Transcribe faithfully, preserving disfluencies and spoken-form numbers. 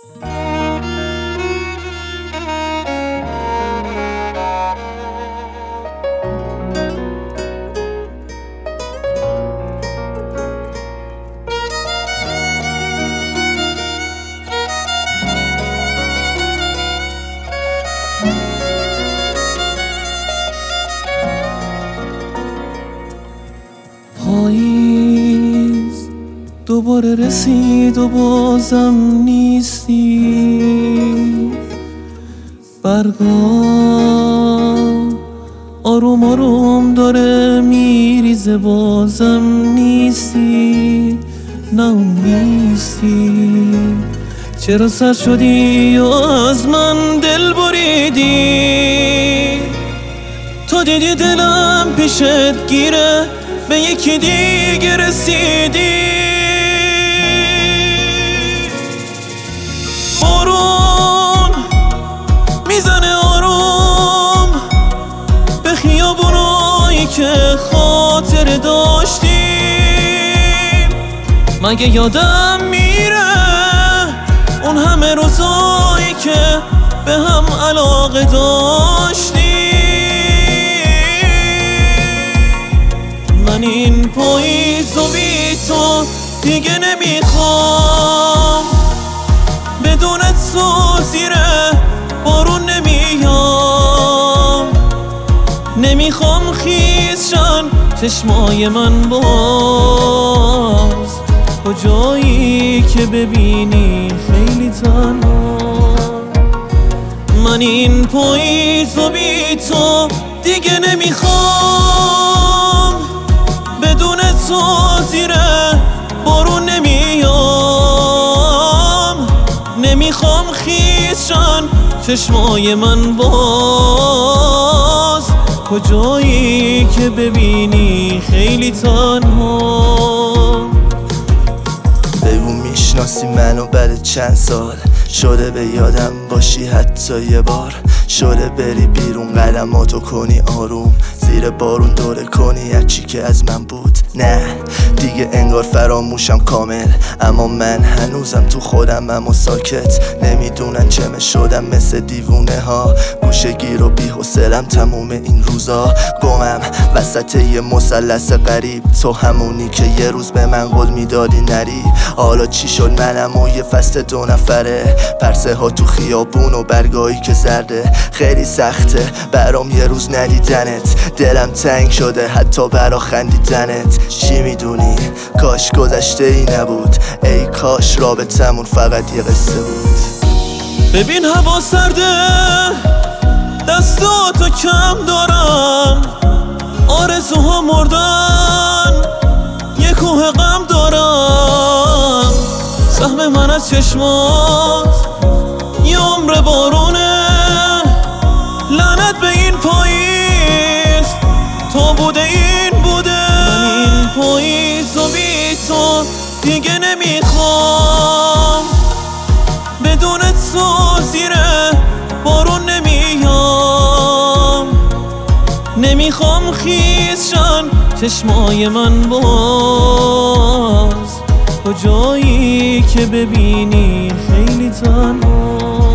پاییز دوباره رسید و بازم نیستی، برگا آروم آروم داره میریزه بازم نیستی. نه اون نیستی، چرا سر شدی و از من دل بریدی؟ تو دیدی دلم پیشت گیره، به یکی دیگه رسیدی. بارون میزنه آروم به خیابونایی که خاطر داشتیم. مگه یادم میره اون همه روزایی که به هم علاقه داشتیم؟ من این پاییز و بی تو دیگه نمیخوام، بدون تو زیر بارون نمیام. نمیخوام خیزشن چشمای من باز، کجایی که ببینی خیلی تنها. من این پاییز و بی تو دیگه نمیخوام، بدون تو زیر بارون نمیام. نمیخوام خیزشن چشمای من باز، کجایی که ببینی خیلی تنها. بگو میشناسی منو بعد چند سال، شده به یادم باشی حتی یه بار، شده بری بیرون قدماتو کنی آروم، زیر بارون دوره کنی هرچی که از من بود. نه دیگه انگار فراموشم کامل، اما من هنوزم تو خودمم و ساکت. نمیدونن چمه شدم مثل دیوونه ها، گوشه گیر و بی حوصلم تموم این روزا. گمم وسط یه مثلث غریب، تو همونی که یه روز به من قول میدادی نری. حالا چی شد منم و یه فصل دو نفره، پرسه ها تو خیابون و برگایی که زرده. خیلی سخته برام یه روز ندیدنت، دلم تنگ شده حتی برا خندیدنت. چی میدونی کاش گذشته ای نبود، ای کاش رابطمون فقط یه قصه بود. ببین هوا سرده دستاتو کم دارم، آرزوها مردن یه کوه غم دارم. سهم من از چشمات یه عمر بارونه، لعنت به این پاییز تو بوده این بوده. من این پاییز و بی تو دیگه نمیخوام، بدون تو زیر بارون نمیام. نمیخوام خیزشن چشمای من باز، کجایی که ببینی خیلی تنها.